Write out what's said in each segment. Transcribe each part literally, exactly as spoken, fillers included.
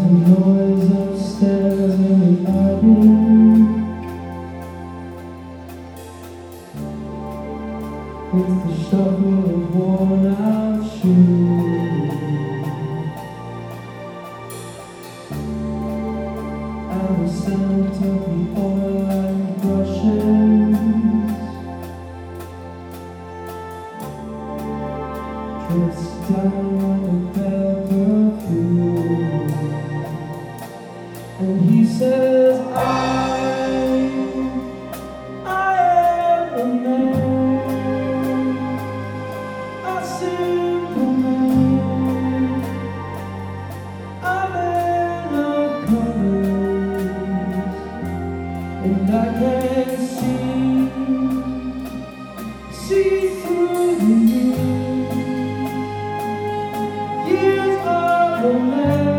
a noise upstairs in the garden. It's the shuffle of worn out shoes and the scent of the oil and brushes drifts down like a pale perfume. And he says, I, I am a man, a simple man, a man of colors, and I can see, see through the years, years of a man.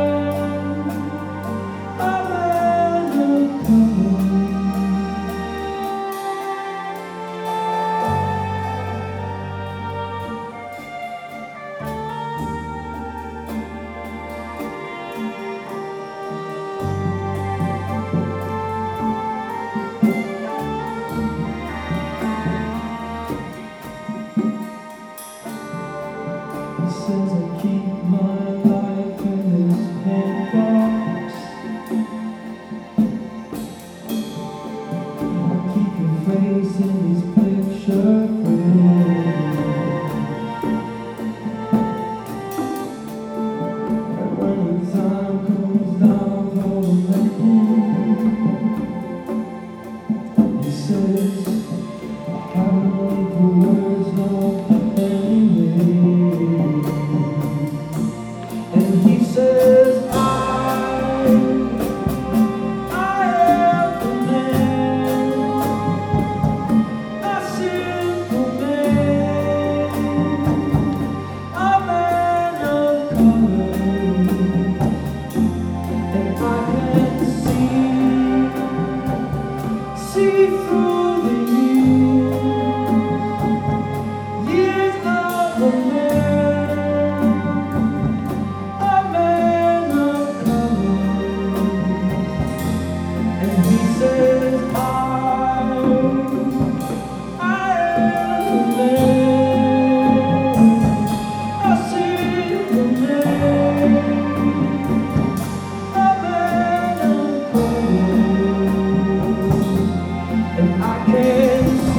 He says I keep my life in this handbox. I keep your face in these picture frames. And when the time comes down for the landing, he says I haven't learned the words no anyway. And he says, I, I am the man, a simple man, a man of color, and I can see, see through the years, years of a man. I can't